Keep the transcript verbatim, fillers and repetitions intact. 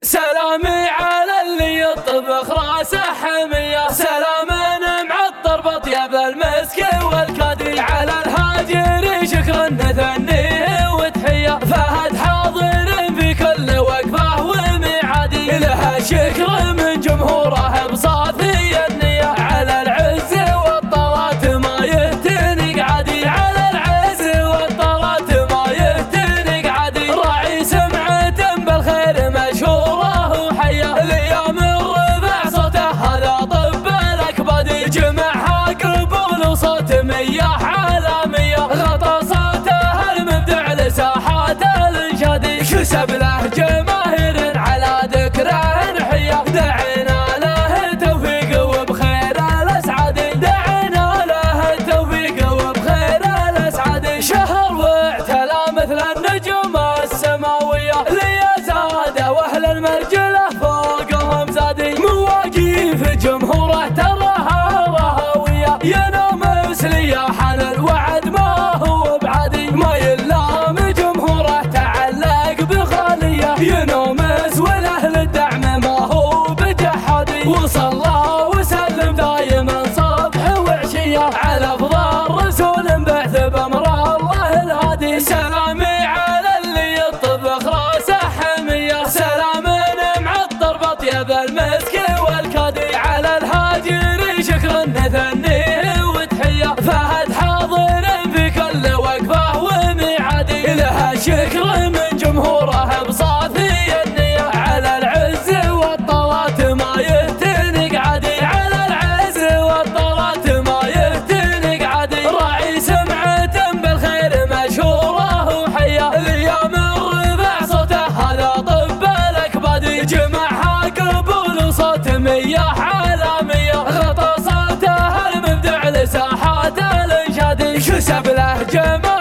سلامي على اللي يطبخ راسه حمية، سلامنا معطر بطيب المسك والكادي، على الهاجر شكر نثنيه وتحية، فهد حاضر في كل وقفة وميعادي، لها شكر من جمهوره بصافي النية، على العز والطلات ما يهتنق عادي، على العز والطلات ما يهتنق عادي، راعي سمعة بالخير مشهوره وحية، اليوم الرفع صوته هذا طب الأكبادي، جمعها قبول وصوت مياه عالمية، غطى صوته المبدع لساحات الانشادي، كسب له جماهير على ذكره نحية، دعينا له توفيق وبخير الاسعاد، دعينا له التوفيق وبخير الاسعاد، شهر واعتلى مثل النجوم السماوية، ليزاد واهل المرجله فوقهم زادي، مواقيف جمهوره تراها وهاوية، ينامس لياحن الوعد ما هو بعادي، ما يلام جمهوره تعلق بخالية، ينامس والاهل الدعم ما هو بجحادي، وصلى وسلم دايما صبح وعشية، على افضل رسول بعث بامر الله الهادي، سلامي على اللي يطبخ راسه حمية، سلامنا معطر بطيب المسك والكادي، على الهاجر شكر نثنيه وتحية، فهد حاضر في كل وقفة وميعادي، لها شكر من جمهوره بصافي النية، على العز والطلات ما يهتنق عادي، على العز والطلات ما يهتنق عادي، راعي سمعة بالخير مشهوره وحية، اليوم الرفع صوته هذا طب الأكبادي، جمعها قبول وصوت مياه عالمية، غطى صوته المبدع لساحات الانشادي، كسب له جمال